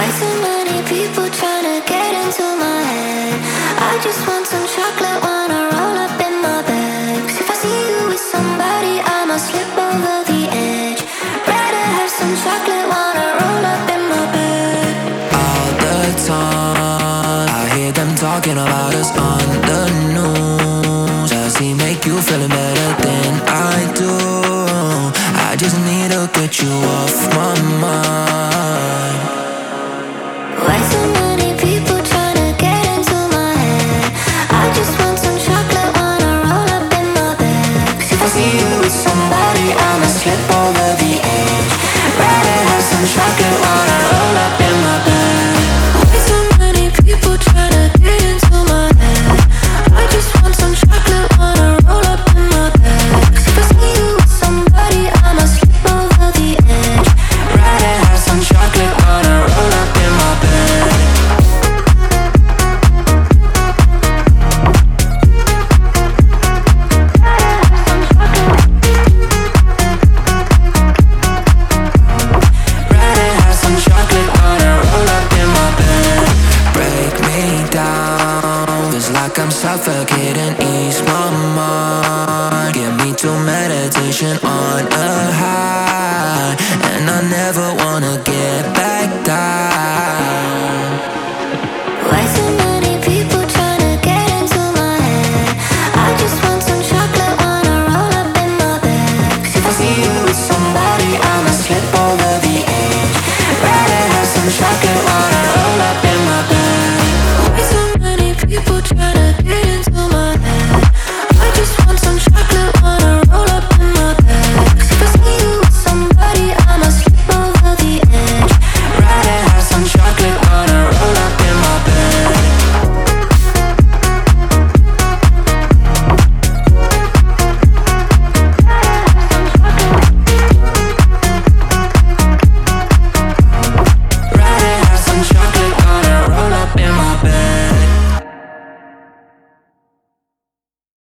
Why so many people trying to get into my head? I just want some chocolate, wanna roll up in my bag. 'Cause if I see you with somebody, I must slip over the edge. Rather have some chocolate, wanna roll up in my bed. All the time I hear them talking about us on the news. Does he make you feeling better than I do? I just need to get you off my mind. Why so many people trying to get into my head? I just want some chocolate, wanna roll up in my bag. 'Cause if I see you with somebody, I must slip over the edge. Rather have some chocolate, wanna roll up in my bag. Why so many people trying to get into my head? I just want some chocolate, wanna roll up in my bag. 'Cause if I see you with somebody, I must slip over the edge. Rather have some chocolate, wanna roll up in my bed. Rather have some chocolate, wanna roll up in my bed. Break me down, it's like I'm suffocating.